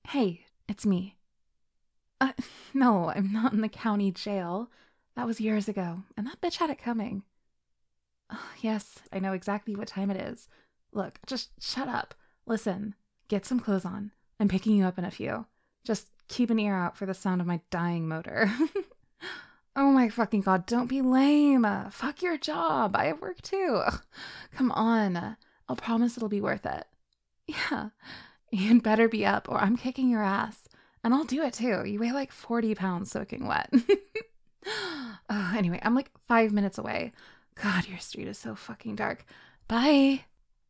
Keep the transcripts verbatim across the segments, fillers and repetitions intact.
Hey, it's me. Uh, no, I'm not in the county jail. That was years ago, and that bitch had it coming. Oh, yes, I know exactly what time it is. Look, just shut up. Listen, get some clothes on. I'm picking you up in a few. Just keep an ear out for the sound of my dying motor. Oh my fucking god, don't be lame. Uh, fuck your job. I have work too. Ugh, come on. Uh, I'll promise it'll be worth it. Yeah, you'd better be up or I'm kicking your ass. And I'll do it too. You weigh like forty pounds soaking wet. Oh, anyway, I'm like five minutes away. God, your street is so fucking dark. Bye.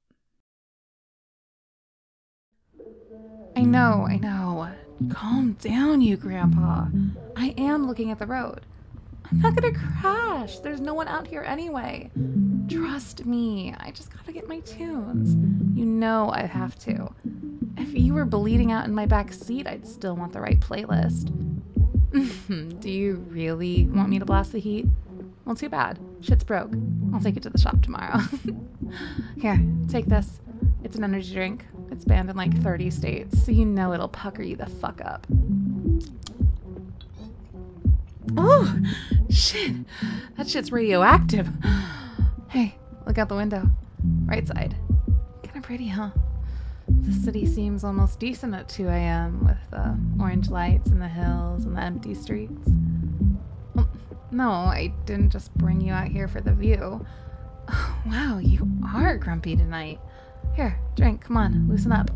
I know, I know. Calm down, you grandpa. I am looking at the road. I'm not gonna crash. There's no one out here anyway. Trust me. I just gotta get my tunes. You know I have to. If you were bleeding out in my back seat, I'd still want the right playlist. Do you really want me to blast the heat? Well, too bad. Shit's broke. I'll take it to the shop tomorrow. Here, take this. It's an energy drink. It's banned in like thirty states, so you know it'll pucker you the fuck up. Oh, shit. That shit's radioactive. Hey, look out the window. Right side. Kinda pretty, huh? The city seems almost decent at two a.m. with the orange lights and the hills and the empty streets. Well, no, I didn't just bring you out here for the view. Oh, wow, you are grumpy tonight. Here, drink, come on, loosen up.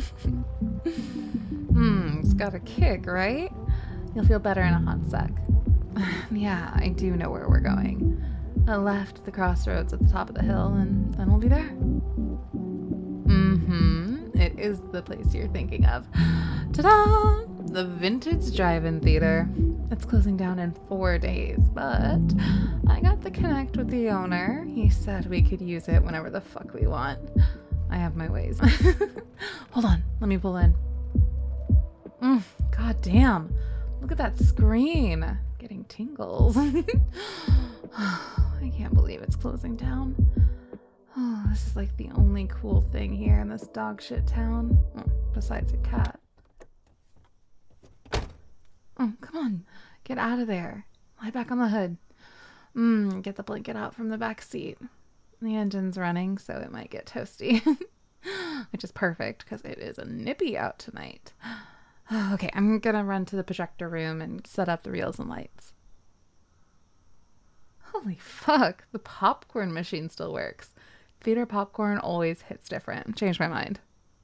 Hmm, it's got a kick, right? You'll feel better in a hot sec. Yeah, I do know where we're going. A left at the crossroads at the top of the hill, and then we'll be there. Mm-hmm. It is the place you're thinking of. Ta-da! The Vintage Drive-In Theater. It's closing down in four days, but I got the connect with the owner. He said we could use it whenever the fuck we want. I have my ways. Hold on, let me pull in. Mm, God damn. Look at that screen. Getting tingles. I can't believe it's closing down. Oh, this is like the only cool thing here in this dog shit town. Oh, besides a cat. Oh, come on. Get out of there. Lie back on the hood. Mmm, get the blanket out from the back seat. The engine's running, so it might get toasty. Which is perfect, because it is a nippy out tonight. Okay, I'm gonna run to the projector room and set up the reels and lights. Holy fuck, the popcorn machine still works. Theater popcorn always hits different. Changed my mind.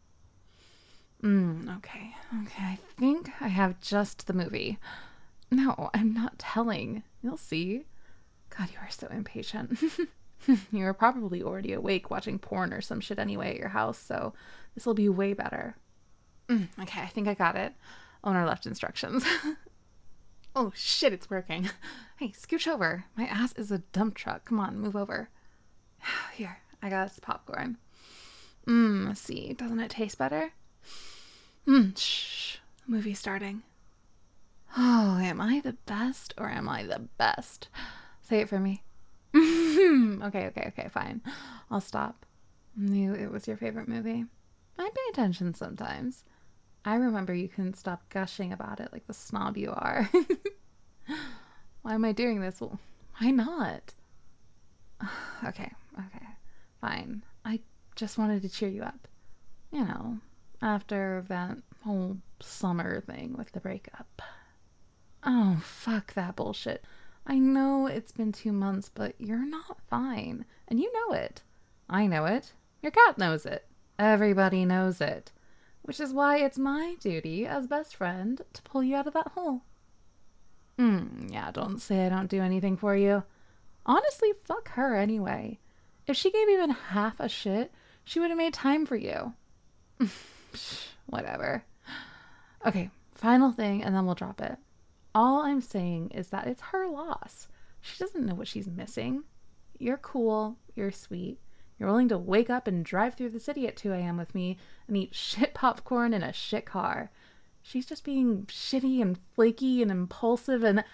Mm, okay, okay, I think I have just the movie. No, I'm not telling. You'll see. God, you are so impatient. You were probably already awake watching porn or some shit anyway at your house, so this will be way better. Mm, okay, I think I got it. Owner left instructions. Oh shit, it's working. Hey, scooch over. My ass is a dump truck. Come on, move over. Here, I got us popcorn. Mmm, let's see. Doesn't it taste better? Mmm, shh. Movie starting. Oh, am I the best or am I the best? Say it for me. Okay, okay, okay, fine. I'll stop. Knew it was your favorite movie. I pay attention sometimes. I remember you couldn't stop gushing about it like the snob you are. Why am I doing this? Well, why not? Okay, okay, fine. I just wanted to cheer you up. You know, after that whole summer thing with the breakup. Oh, fuck that bullshit. I know it's been two months, but you're not fine. And you know it. I know it. Your cat knows it. Everybody knows it. Which is why it's my duty as best friend to pull you out of that hole. Hmm, yeah, don't say I don't do anything for you. Honestly, fuck her anyway. If she gave even half a shit, she would have made time for you. Whatever. Okay, final thing, and then we'll drop it. All I'm saying is that it's her loss. She doesn't know what she's missing. You're cool. You're sweet. You're willing to wake up and drive through the city at two a.m. with me and eat shit popcorn in a shit car. She's just being shitty and flaky and impulsive and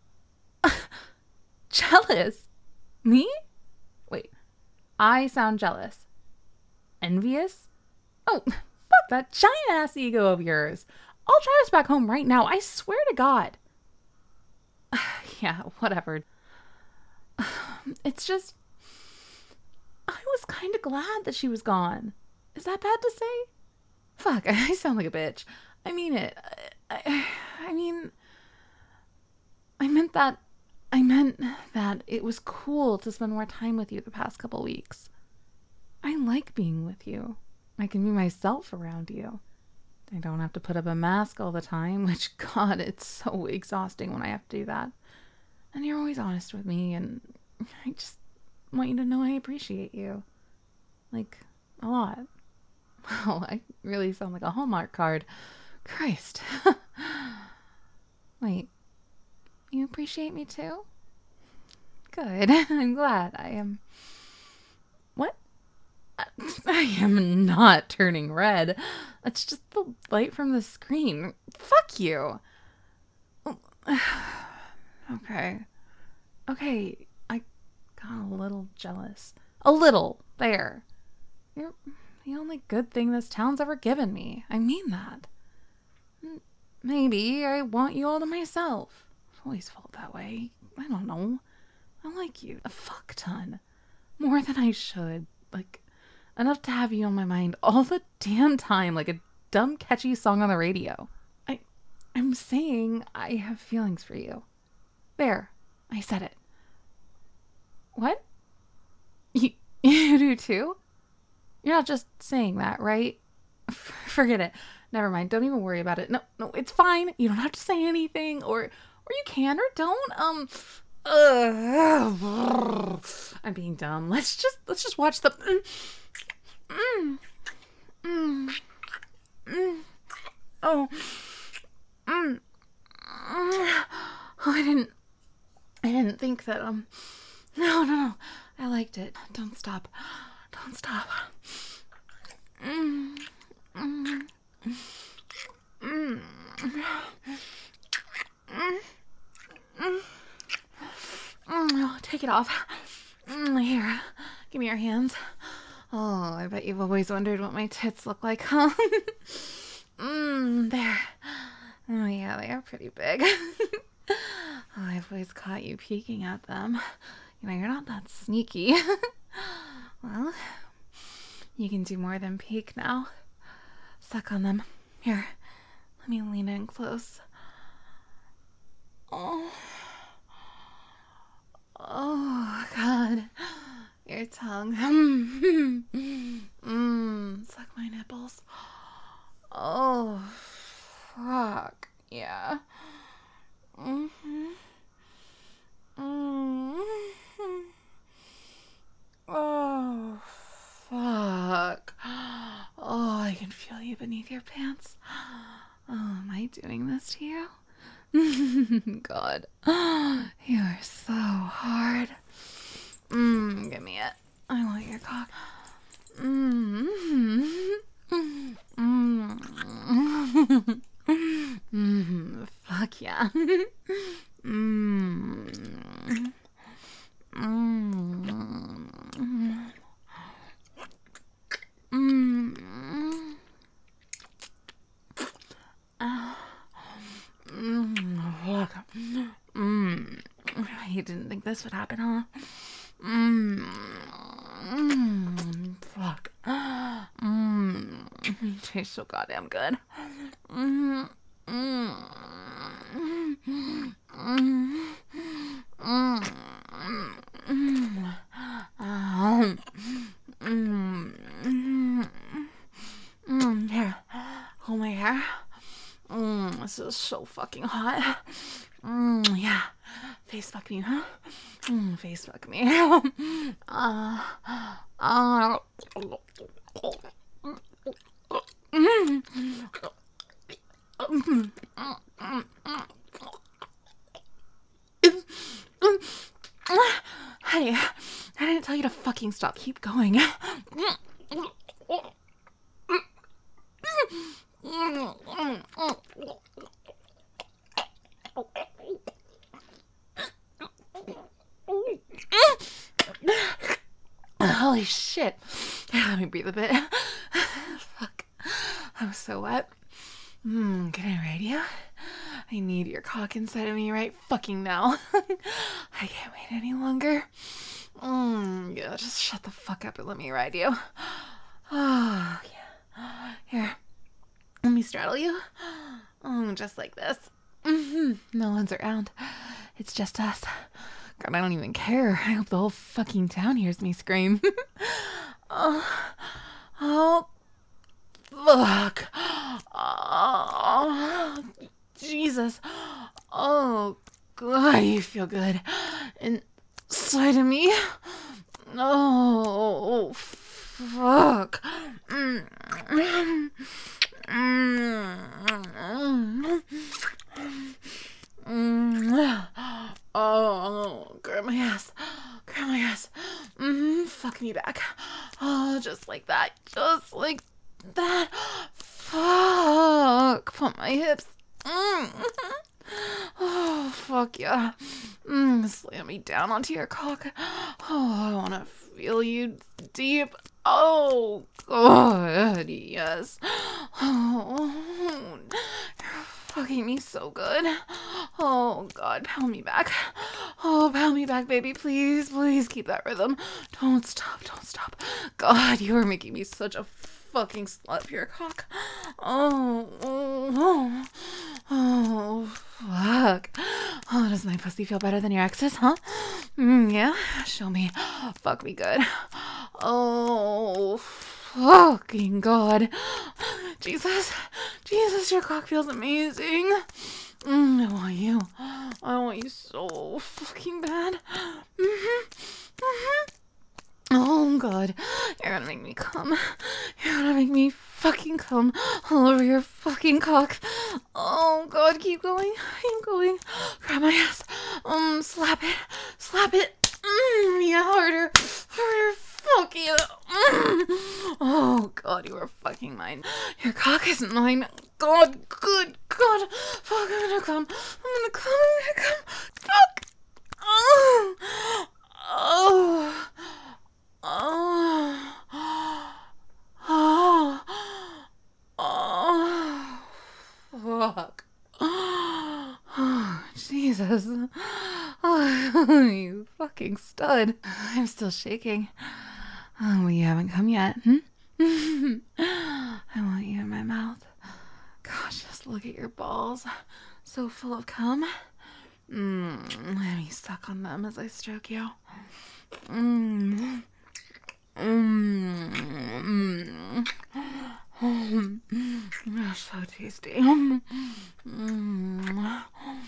jealous. Me? Wait. I sound jealous. Envious? Oh, fuck that giant ass ego of yours. I'll drive us back home right now. I swear to God. Yeah, whatever. It's just, I was kind of glad that she was gone. Is that bad to say? Fuck, I sound like a bitch. I mean it. I, I mean, I meant that, I meant that it was cool to spend more time with you the past couple weeks. I like being with you. I can be myself around you. I don't have to put up a mask all the time, which, God, it's so exhausting when I have to do that. And you're always honest with me, and I just want you to know I appreciate you. Like, a lot. Wow, I really sound like a Hallmark card. Christ. Wait, you appreciate me too? Good. I'm glad. I am... What? I am not turning red. That's just the light from the screen. Fuck you. Okay. Okay, I got a little jealous. A little. There. You're the only good thing this town's ever given me. I mean that. Maybe I want you all to myself. I've always felt that way. I don't know. I like you a fuck ton. More than I should. Like, enough to have you on my mind all the damn time, like a dumb catchy song on the radio. I, I'm saying I have feelings for you. There, I said it. What? You, you do too? You're not just saying that, right? F- forget it. Never mind. Don't even worry about it. No, no, it's fine. You don't have to say anything, or, or you can or don't. Um, uh, I'm being dumb. Let's just, let's just watch the. Mm, mm, mm, oh, mm, mm, oh, I didn't. I didn't think that. Um, no, no, no. I liked it. Don't stop. Don't stop. Mm, mm, mm, mm, mm, mm. Take it off. Mm, here, give me your hands. Oh, I bet you've always wondered what my tits look like, huh? mm, there. Oh yeah, they are pretty big. Oh, I've always caught you peeking at them. You know, you're not that sneaky. Well, you can do more than peek now. Suck on them. Here, let me lean in close. Oh. Oh, God. Your tongue. Mmm. Suck my nipples. Oh, fuck. Yeah. Mm-hmm. Mm-hmm. Oh, fuck. Oh, I can feel you beneath your pants. Oh, am I doing this to you? God. You are so hard. Mmm, give me it. I want your cock. Mmm. Mmm. Mmm. Fuck yeah. Mmm. Mmm. Mmm. Mmm. Fuck. Mmm. You didn't think this would happen, huh? Mmm. Mmm. Fuck. Mmm. You taste so goddamn good. Mmm. Mmm. Mmm. Mmm. Mmm. Um. Mmm. Mmm. Here. Hold my hair. Mmm. This is so fucking hot. Mmm. Yeah. Face fuck me, huh? Mm, face fuck me. uh, uh, Hey, I didn't tell you to fucking stop. Keep going. Holy shit. Let me breathe a bit. Fuck. I was so wet. Mm, can I ride you? I need your cock inside of me right fucking now. I can't wait any longer. Mm, yeah, just shut the fuck up and let me ride you. Oh, yeah. Here, let me straddle you. Oh, just like this. Mm-hmm. No one's around. It's just us. God, I don't even care. I hope the whole fucking town hears me scream. oh, oh, fuck. Oh, Jesus. Oh, God, you feel good inside of me. Oh, fuck. Mm. Mm. Mm. Oh, grab my ass. Grab my ass. Mm, fuck me back. Oh, just like that. Just like that. Fuck. Pump my hips. Mm. Oh, fuck yeah. Mm, slam me down onto your cock. Oh, I want to feel you deep. Oh, God, yes. Oh, you're fucking me so good. Oh, God, pound me back. Oh, pound me back, baby. Please, please keep that rhythm. Don't stop, don't stop. God, you are making me such a fucking slut for your cock. Oh, oh, oh, oh, fuck. Oh, does my pussy feel better than your ex's, huh? Mm, yeah? Show me. Fuck me good. Oh, fucking God. Jesus. Jesus, your cock feels amazing. Mm, I want you. I want you so fucking bad. Mm-hmm. Mm-hmm. Oh, God. You're gonna make me come. You're gonna make me fucking come all over your fucking cock. Oh, God. Keep going. Keep going. Grab my ass. Um, slap it. Slap it. Mm, yeah, harder. Harder. Fuck you. Mm. Oh, God. You are fucking mine. Your cock is mine. God. Good God. Fuck. I'm gonna come. I'm gonna come. I'm gonna come. Fuck. Oh. Oh. Oh, oh, oh, fuck. Oh, Jesus. Oh, you fucking stud. I'm still shaking. Oh, well, you haven't come yet. Hmm? I want you in my mouth. Gosh, just look at your balls. So full of cum. Mm, let me suck on them as I stroke you. Mmm. Mmm. Mm. Oh, so tasty. Mm. Mm.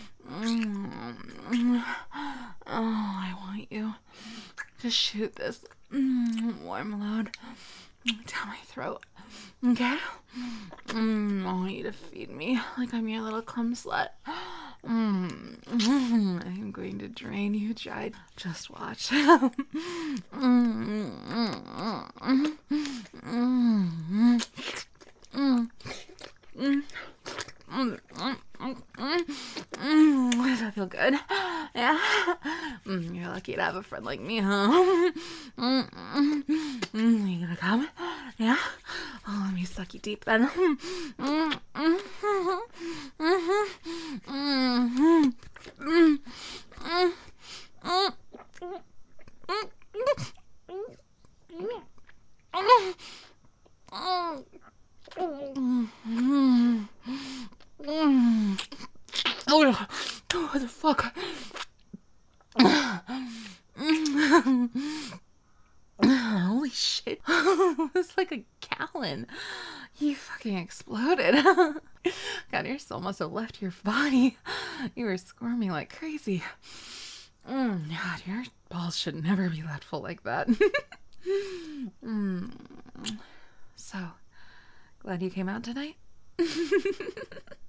Oh, I want you to shoot this mm, warm load down my throat. Okay? Mm, I want you to feed me like I'm your little cum slut. Mm, mm, I'm going to drain you dry. Just watch. mm, mm, mm, mm, mm, mm, mm. Mm, mm, mm, mm, mm. Does that feel good? Yeah. Mm, you're lucky to have a friend like me, huh? Mm, mm, mm. You gonna come? Yeah. Oh, let me suck you deep then. Mm, mm, mm, mm, mm, mm, mm, mm, mm. Oh, what the fuck? Holy shit. It's like a gallon. You fucking exploded. God, your soul must have left your body. You were squirming like crazy. Mm, God, your balls should never be left full like that. mm. So, glad you came out tonight?